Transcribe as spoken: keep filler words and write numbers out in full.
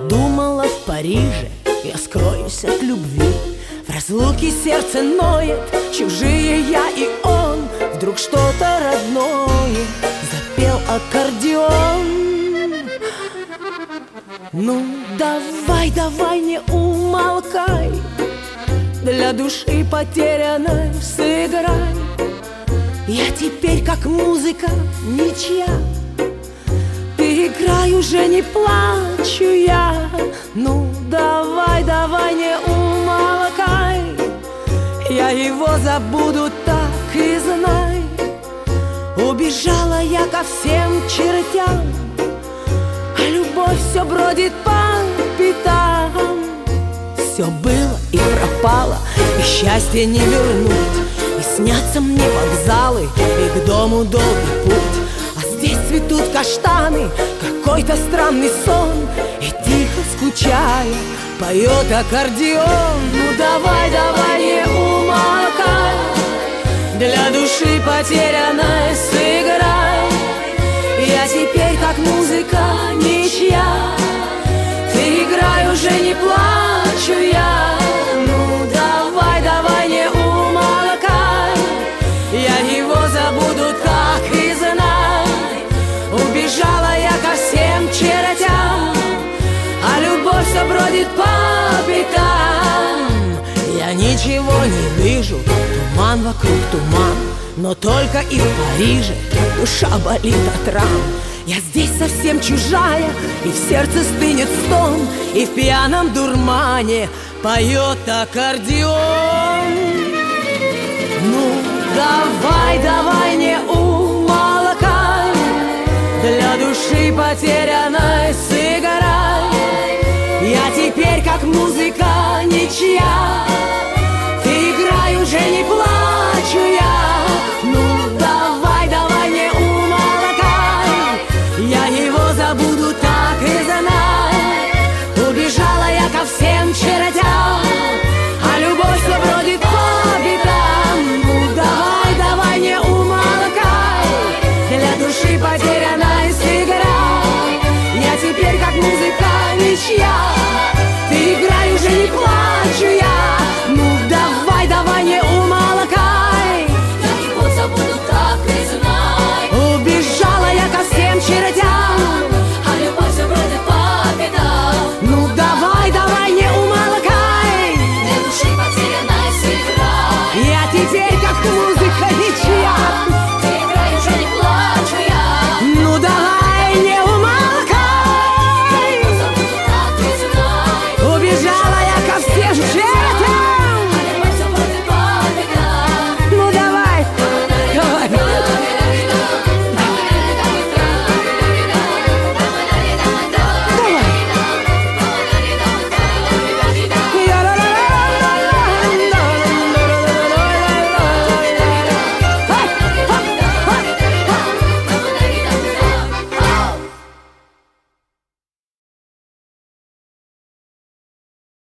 думала, в Париже я скроюсь от любви. В разлуке сердце ноет, чужие я и он. Вдруг что-то родное запел аккордеон. Ну, давай, давай, не умолкай, для души потерянной сыграй. Я теперь как музыка ничья, играй, уже не плачу я. Ну, давай, давай, не умолкай, я его забуду, так и знай. Убежала я ко всем чертям, а любовь все бродит по пятам. Все было и пропало, и счастье не вернуть. И снятся мне вокзалы, и к дому долгий путь. А здесь цветут каштаны, какой-то странный сон. И тихо скучая поет аккордеон. Ну давай, давай, не умолкай, для души потерянной сыграй. Я теперь как музыка ничья, ты играй, уже не плачу я. Ну давай, давай, не умолкай, я его забуду, так и знай. Убежала я ко всем чертям, а любовь все бродит по пятам. Я ничего не вижу, туман вокруг туман, но только и в Париже душа болит от ран. Я здесь совсем чужая, и в сердце стынет стон, и в пьяном дурмане поет аккордеон. Ну, давай, давай, не умолкай, для души потерянной сыграй. Я теперь как музыка ничья, ты играй, уже не плачу я. Ну, давай, давай, не умолкай, я его забуду, так и знай. Убежала я ко всем чертям, а любовь все бродит по пятам. Ну, давай, давай, не умолкай, для души потерянной сыграй. Я теперь как музыка ничья, ты играй, уже не плачу я. Ну, давай, давай, не умолкай, я его забуду, так и знай. убежала я ко всем чертям, а любовь все бродит по пятам. ну, давай, давай, не умолкай, Для души потерянной сыграй. я теперь как музыка ничья,